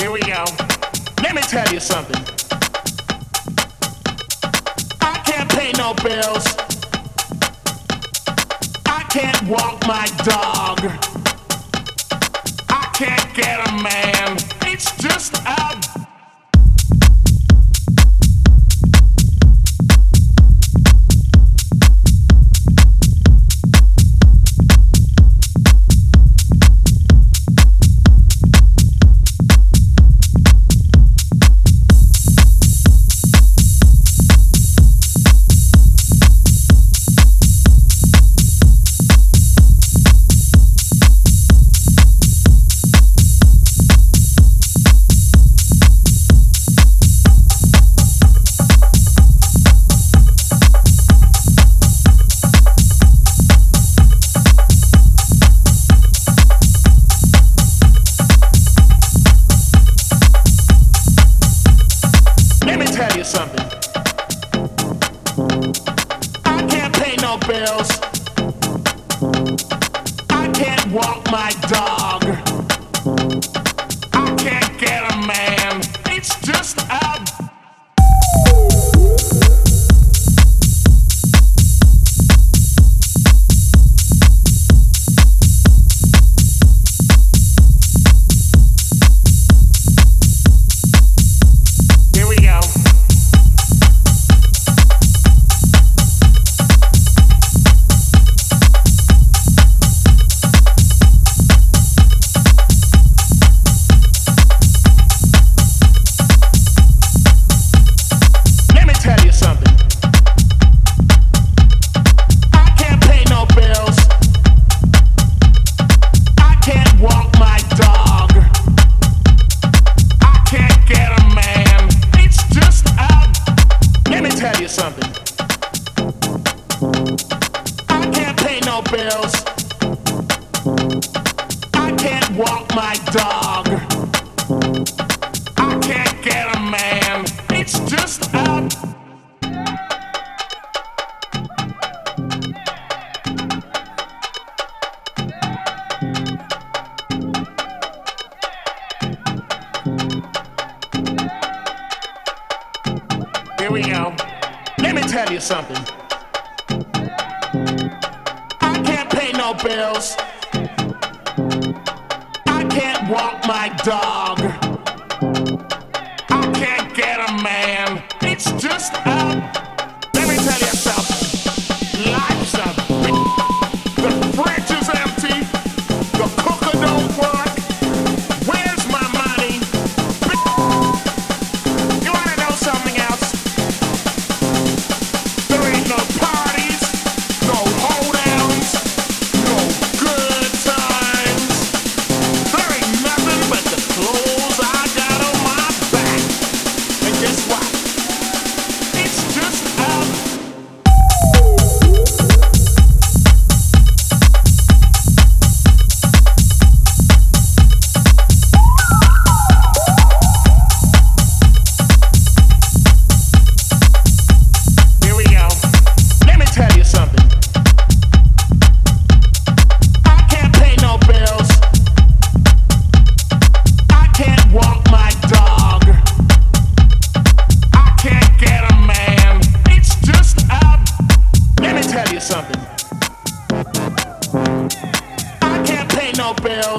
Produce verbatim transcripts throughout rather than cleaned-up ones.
Here we go. Let me tell you something. I can't pay no bills. I can't walk my dog. I can't get a man. It's just a something. I can't pay no bills. I can't walk my dog. I can't get a man. It's just a something. I can't pay no bills. I can't walk my dog. I can't get a man. It's just a Here we go. Let me tell you something. I can't pay no bills. I can't walk my dog. I can't get a man. It's just a. Let me tell you something. Life's a. The fridge is empty. The cooker don't work. Where's my money? You wanna know something else? No parties, no holdouts, no good times. There ain't nothing but the clothes I got on my back. And guess what? It's just out. Something. I can't pay no bills.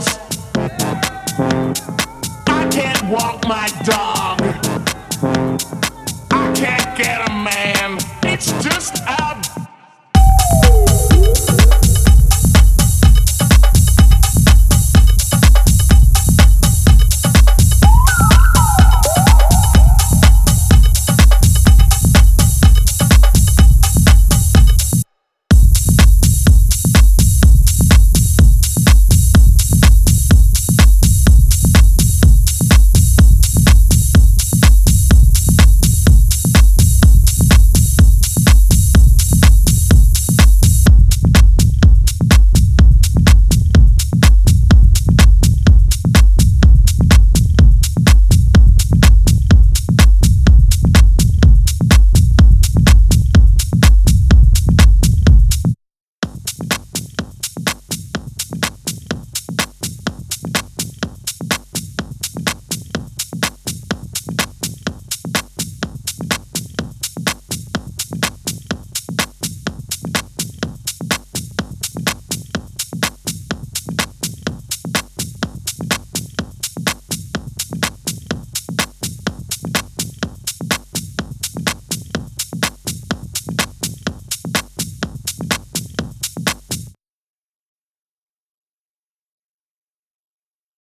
I can't walk my dog. I can't get a man. It's just out.